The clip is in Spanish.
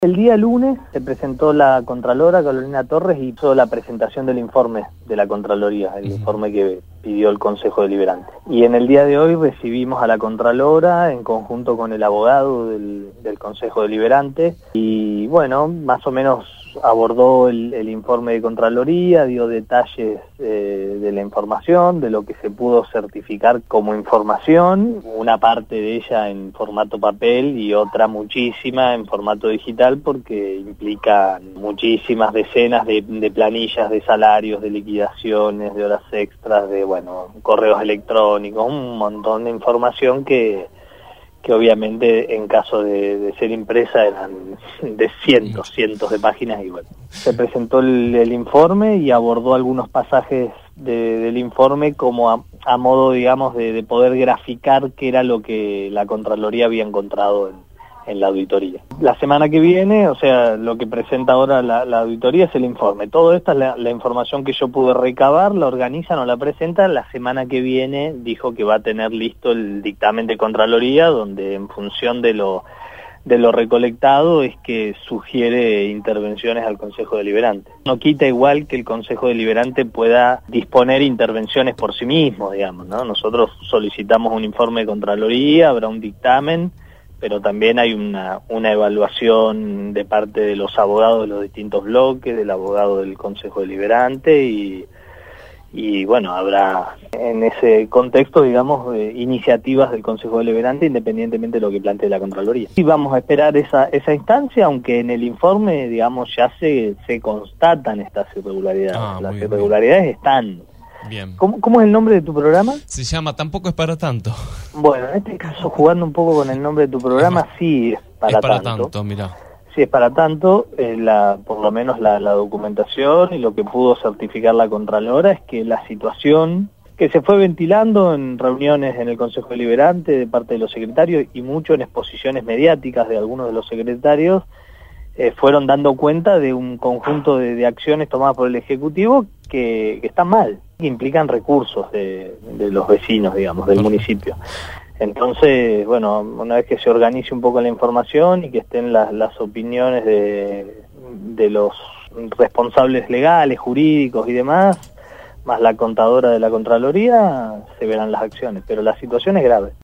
El día lunes se presentó la Contralora Carolina Torres y hizo la presentación del informe de la Contraloría, el informe que pidió el Consejo Deliberante. Y en el día de hoy recibimos a la Contralora en conjunto con el abogado del Consejo Deliberante y bueno, más o menos abordó el informe de Contraloría, dio detalles de la información, de lo que se pudo certificar como información, una parte de ella en formato papel y otra muchísima en formato digital porque implica muchísimas decenas de planillas de salarios, de liquidaciones, de horas extras, de correos electrónicos, un montón de información que obviamente en caso de ser impresa eran de cientos de páginas y se presentó el informe y abordó algunos pasajes del informe como a modo, digamos, de poder graficar qué era lo que la Contraloría había encontrado en la auditoría. La semana que viene, o sea, lo que presenta ahora la auditoría es el informe. Todo esto es la información que yo pude recabar, la organizan o la presentan. La semana que viene dijo que va a tener listo el dictamen de Contraloría, donde en función de lo recolectado es que sugiere intervenciones al Consejo Deliberante. No quita igual que el Consejo Deliberante pueda disponer intervenciones por sí mismo, digamos, ¿no? Nosotros solicitamos un informe de Contraloría, habrá un dictamen, pero también hay una evaluación de parte de los abogados de los distintos bloques, del abogado del Consejo Deliberante y bueno, habrá en ese contexto, digamos, iniciativas del Consejo Deliberante independientemente de lo que plantee la Contraloría. Y vamos a esperar esa instancia, aunque en el informe, digamos, ya se constatan estas irregularidades. Las irregularidades están. Bien. ¿Cómo es el nombre de tu programa? Se llama Tampoco es para tanto. Bueno, en este caso, jugando un poco con el nombre de tu programa, sí es para tanto. Mirá. Sí es para tanto, por lo menos la documentación y lo que pudo certificar la Contralora es que la situación que se fue ventilando en reuniones en el Consejo Deliberante de parte de los secretarios y mucho en exposiciones mediáticas de algunos de los secretarios, fueron dando cuenta de un conjunto de acciones tomadas por el Ejecutivo que están mal, que implican recursos de los vecinos, digamos, del municipio. Entonces, bueno, una vez que se organice un poco la información y que estén las opiniones de los responsables legales, jurídicos y demás, más la contadora de la Contraloría, se verán las acciones, pero la situación es grave.